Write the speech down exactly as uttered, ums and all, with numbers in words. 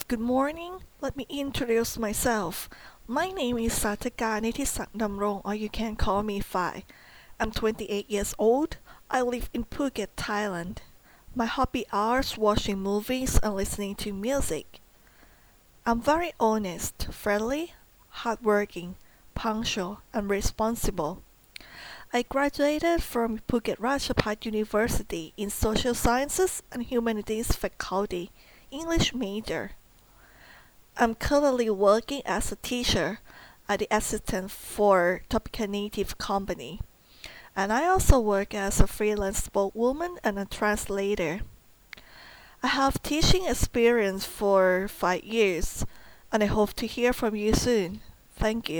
Good morning. Let me introduce myself. My name is Sataka Nitisak or you can call me Phi. I'm twenty-eight years old. I live in Phuket, Thailand. My hobby are watching movies and listening to music. I'm very honest, friendly, hardworking, punctual, and responsible. I graduated from Phuket Ratchapat University in Social Sciences and Humanities faculty, English major. I'm currently working as a teacher at the assistant for Topica Native Company, and I also work as a freelance spokeswoman and a translator. I have teaching experience for five years, and I hope to hear from you soon. Thank you.